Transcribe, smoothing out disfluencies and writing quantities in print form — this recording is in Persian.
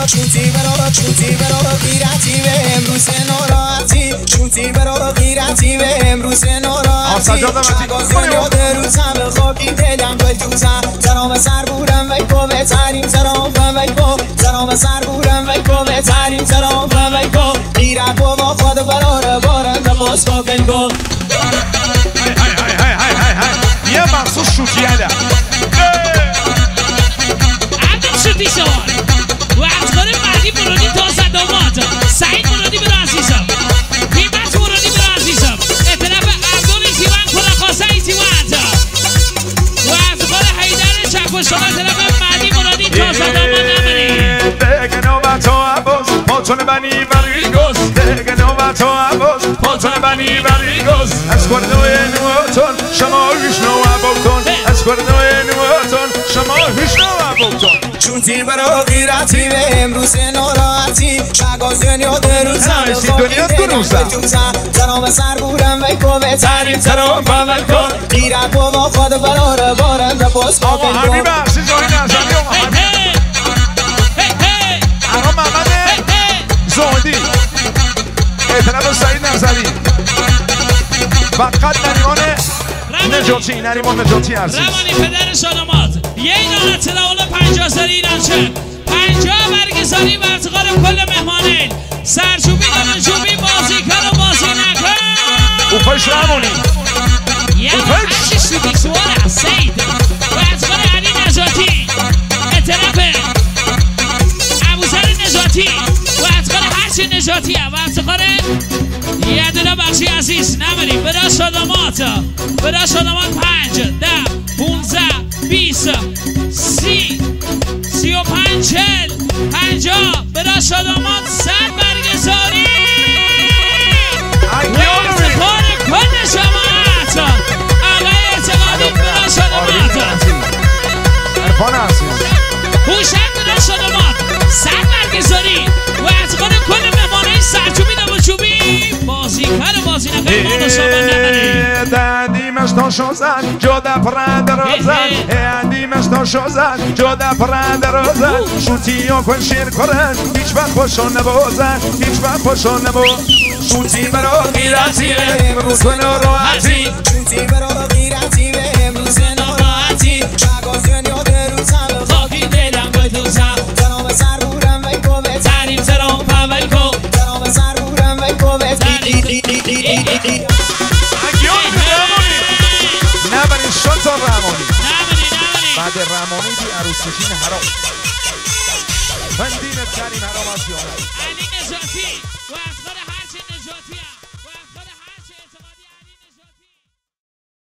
چوتی برو غیرتی به امروز ناراحتی چوتی برو غیرتی به امروز ناراحتی چگازن یاد روزم خاکی دلم گل دوزم زرام سر بورم وی کو بهترین زرام وی کو زرام سر بورم وی کو بهترین زرام وی کو غیرت با خود براره بارن تماس با کن کو یه مخصوص شوتیه ده عبدال شوتی سوال و از کار بعدی برونی تازه داماد سعید برونی برو عزیزم قیمت برونی برو عزیزم اطلاف عبدال ایزیوان کلاخاسه ایزیوان و از کار حیدر چک و شما اطلاف بعدی برونی تازه داماد نمانی دیگه نوبت و عباس پاتون بنی بریگوز دیگه نوبت و عباس پاتون بنی بریگوز از کردوی نواتون شما هیچ نوع بکن از کردوی نواتون شما هیچ نوع بکن چونتی برو غیرتی به امروز ناراحتی شگازن یاد روزم دنیا تو روزم زرام سر بورم وی کو بهترین زرام وی کو غیرت با خود براره بارنده باز با آقا حبیب عزیز آقای نظری آقا محمد زهدی اعتراف سعید نظری فقط نریمان نجاتی عزیز روانی پدر شادمات یه اینا اطلاعال 50 سری ایران شد 50 برگزاری و افتقار کل مهمانین سرچوبی دانشوبی بازیکن و بازی نکن اوپش رمونی هرچی شوبی سوال از سید و افتقار علی نجاتی اطلاف ابوذر نجاتی و افتقار هرچی نجاتی و افتقار یه دونه بخشی عزیز نمونی بدا شادمات 5 10 15 20 30 35 40 50 بدا شادمات 100 برگزاری و افتخار کل جماعت آقای اعتقادی بدا شادمات هوشنگ بدا شادمات 100 برگزاری و افتخار کل مهمانهای سرچوبی نموچوبی بازیکن و بازی نکن مانو شما نمانی دیمش تا شوزن جدا پرند روزن دیمش تا شوزن جدا پرند روزن شوتی و کن شیر کرن هیچ وقت خوشون نبوزن هیچ وقت خوشون نبوزن شوتی برو غیرتی امروز ناراحتی چونتی برو غیرتی به امروز ناراحتی شگازن یاد روزم خاکی دلم گل دوزم زرام سر بورم وی کو بهترین زرام وی کو زرام سر بورم وی کو بهترین نبرین شد تا رمانی نمانی بعد رمانی بی عروسشین حرام من دینت کریم حرام از یامد علی نجاتی و افتخار